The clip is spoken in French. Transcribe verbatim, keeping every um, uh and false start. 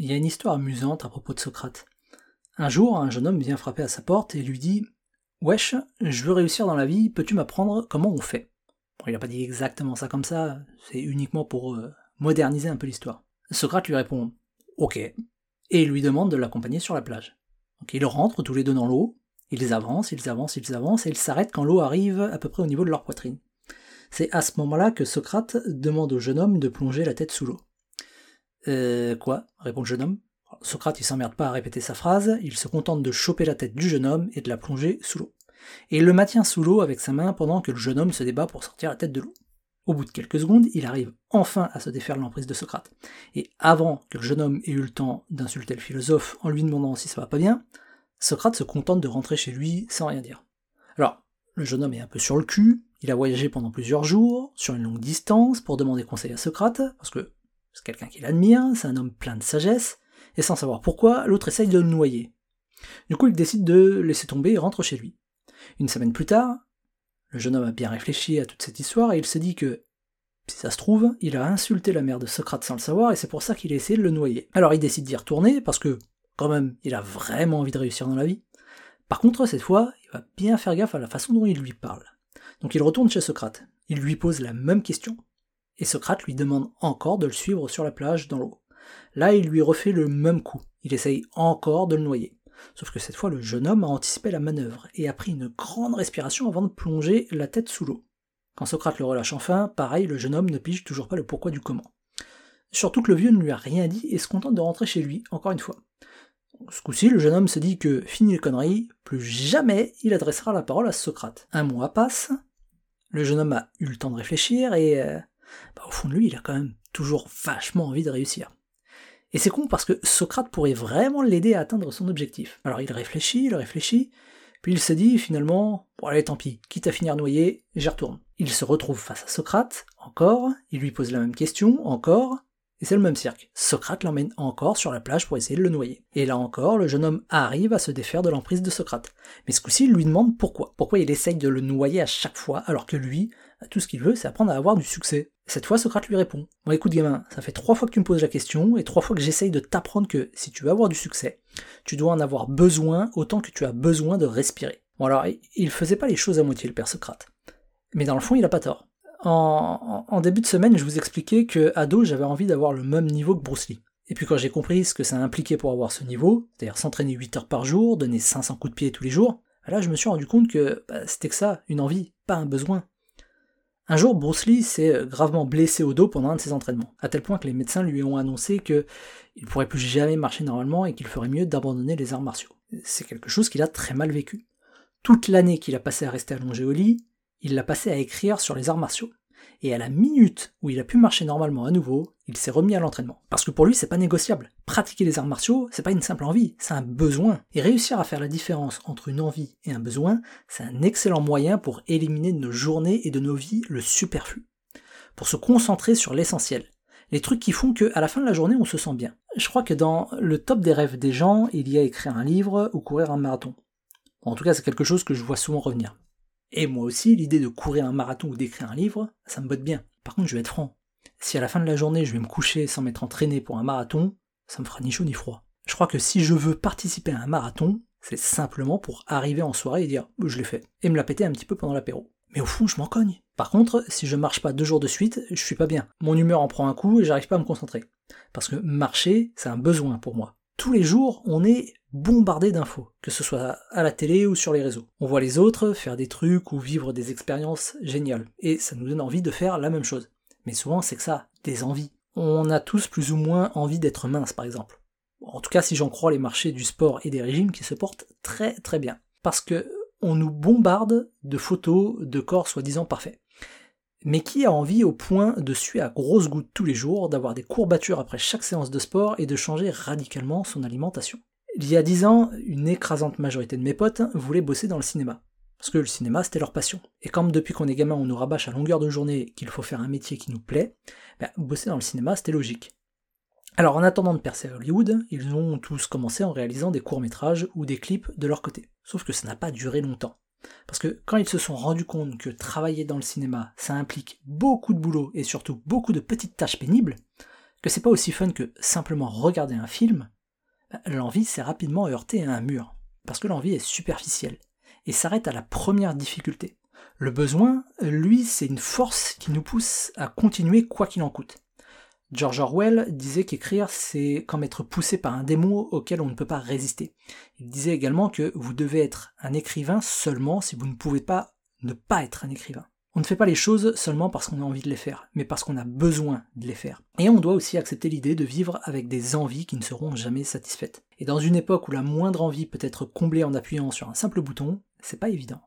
Il y a une histoire amusante à propos de Socrate. Un jour, un jeune homme vient frapper à sa porte et lui dit « Wesh, je veux réussir dans la vie, peux-tu m'apprendre comment on fait ?» Bon, il n'a pas dit exactement ça comme ça, c'est uniquement pour euh, moderniser un peu l'histoire. Socrate lui répond « Ok », et il lui demande de l'accompagner sur la plage. Donc ils rentrent tous les deux dans l'eau, ils avancent, ils avancent, ils avancent, et ils s'arrêtent quand l'eau arrive à peu près au niveau de leur poitrine. C'est à ce moment-là que Socrate demande au jeune homme de plonger la tête sous l'eau. Euh, quoi ? Répond le jeune homme. Socrate il s'emmerde pas à répéter sa phrase, il se contente de choper la tête du jeune homme et de la plonger sous l'eau. Et il le maintient sous l'eau avec sa main pendant que le jeune homme se débat pour sortir la tête de l'eau. Au bout de quelques secondes, il arrive enfin à se défaire de l'emprise de Socrate. Et avant que le jeune homme ait eu le temps d'insulter le philosophe en lui demandant si ça va pas bien, Socrate se contente de rentrer chez lui sans rien dire. Alors, le jeune homme est un peu sur le cul, il a voyagé pendant plusieurs jours, sur une longue distance, pour demander conseil à Socrate, parce que c'est quelqu'un qu'il admire, c'est un homme plein de sagesse, et sans savoir pourquoi, l'autre essaye de le noyer. Du coup, il décide de laisser tomber et rentre chez lui. Une semaine plus tard, le jeune homme a bien réfléchi à toute cette histoire et il se dit que, si ça se trouve, il a insulté la mère de Socrate sans le savoir et c'est pour ça qu'il a essayé de le noyer. Alors il décide d'y retourner parce que, quand même, il a vraiment envie de réussir dans la vie. Par contre, cette fois, il va bien faire gaffe à la façon dont il lui parle. Donc il retourne chez Socrate, il lui pose la même question, et Socrate lui demande encore de le suivre sur la plage dans l'eau. Là, il lui refait le même coup, il essaye encore de le noyer. Sauf que cette fois, le jeune homme a anticipé la manœuvre et a pris une grande respiration avant de plonger la tête sous l'eau. Quand Socrate le relâche enfin, pareil, le jeune homme ne pige toujours pas le pourquoi du comment. Surtout que le vieux ne lui a rien dit et se contente de rentrer chez lui, encore une fois. Ce coup-ci, le jeune homme se dit que, fini les conneries, plus jamais il adressera la parole à Socrate. Un mois passe, le jeune homme a eu le temps de réfléchir et, euh, bah, au fond de lui, il a quand même toujours vachement envie de réussir. Et c'est con parce que Socrate pourrait vraiment l'aider à atteindre son objectif. Alors il réfléchit, il réfléchit, puis il se dit finalement, bon allez tant pis, quitte à finir noyé, j'y retourne. Il se retrouve face à Socrate, encore, il lui pose la même question, encore, et c'est le même cirque. Socrate l'emmène encore sur la plage pour essayer de le noyer. Et là encore, le jeune homme arrive à se défaire de l'emprise de Socrate. Mais ce coup-ci, il lui demande pourquoi. Pourquoi il essaye de le noyer à chaque fois, alors que lui, tout ce qu'il veut, c'est apprendre à avoir du succès. Cette fois, Socrate lui répond « Bon écoute gamin, ça fait trois fois que tu me poses la question, et trois fois que j'essaye de t'apprendre que si tu veux avoir du succès, tu dois en avoir besoin autant que tu as besoin de respirer. » Bon alors, il faisait pas les choses à moitié, le père Socrate. Mais dans le fond, il a pas tort. En, en, en début de semaine, je vous expliquais que ado, j'avais envie d'avoir le même niveau que Bruce Lee. Et puis quand j'ai compris ce que ça impliquait pour avoir ce niveau, c'est-à-dire s'entraîner huit heures par jour, donner cinq cents coups de pied tous les jours, là je me suis rendu compte que bah, c'était que ça, une envie, pas un besoin. Un jour, Bruce Lee s'est gravement blessé au dos pendant un de ses entraînements, à tel point que les médecins lui ont annoncé qu'il ne pourrait plus jamais marcher normalement et qu'il ferait mieux d'abandonner les arts martiaux. C'est quelque chose qu'il a très mal vécu. Toute l'année qu'il a passé à rester allongé au lit, il l'a passé à écrire sur les arts martiaux. Et à la minute où il a pu marcher normalement à nouveau, il s'est remis à l'entraînement. Parce que pour lui, c'est pas négociable. Pratiquer les arts martiaux, c'est pas une simple envie, c'est un besoin. Et réussir à faire la différence entre une envie et un besoin, c'est un excellent moyen pour éliminer de nos journées et de nos vies le superflu. Pour se concentrer sur l'essentiel. Les trucs qui font qu'à la fin de la journée, on se sent bien. Je crois que dans le top des rêves des gens, il y a écrire un livre ou courir un marathon. En tout cas, c'est quelque chose que je vois souvent revenir. Et moi aussi, l'idée de courir un marathon ou d'écrire un livre, ça me botte bien. Par contre, je vais être franc. Si à la fin de la journée, je vais me coucher sans m'être entraîné pour un marathon, ça me fera ni chaud ni froid. Je crois que si je veux participer à un marathon, c'est simplement pour arriver en soirée et dire « je l'ai fait » et me la péter un petit peu pendant l'apéro. Mais au fond, je m'en cogne. Par contre, si je marche pas deux jours de suite, je suis pas bien. Mon humeur en prend un coup et j'arrive pas à me concentrer. Parce que marcher, c'est un besoin pour moi. Tous les jours, on est bombardé d'infos, que ce soit à la télé ou sur les réseaux. On voit les autres faire des trucs ou vivre des expériences géniales, et ça nous donne envie de faire la même chose. Mais souvent, c'est que ça, des envies. On a tous plus ou moins envie d'être mince, par exemple. En tout cas, si j'en crois les marchés du sport et des régimes qui se portent très très bien. Parce que on nous bombarde de photos de corps soi-disant parfaits. Mais qui a envie au point de suer à grosses gouttes tous les jours, d'avoir des courbatures après chaque séance de sport et de changer radicalement son alimentation? Il y a dix ans, une écrasante majorité de mes potes voulaient bosser dans le cinéma. Parce que le cinéma, c'était leur passion. Et comme depuis qu'on est gamin, on nous rabâche à longueur de journée qu'il faut faire un métier qui nous plaît, ben, bosser dans le cinéma, c'était logique. Alors en attendant de percer à Hollywood, ils ont tous commencé en réalisant des courts-métrages ou des clips de leur côté. Sauf que ça n'a pas duré longtemps. Parce que quand ils se sont rendus compte que travailler dans le cinéma, ça implique beaucoup de boulot et surtout beaucoup de petites tâches pénibles, que c'est pas aussi fun que simplement regarder un film, l'envie s'est rapidement heurtée à un mur, parce que l'envie est superficielle, et s'arrête à la première difficulté. Le besoin, lui, c'est une force qui nous pousse à continuer quoi qu'il en coûte. George Orwell disait qu'écrire, c'est comme être poussé par un démon auquel on ne peut pas résister. Il disait également que vous devez être un écrivain seulement si vous ne pouvez pas ne pas être un écrivain. On ne fait pas les choses seulement parce qu'on a envie de les faire, mais parce qu'on a besoin de les faire. Et on doit aussi accepter l'idée de vivre avec des envies qui ne seront jamais satisfaites. Et dans une époque où la moindre envie peut être comblée en appuyant sur un simple bouton, c'est pas évident.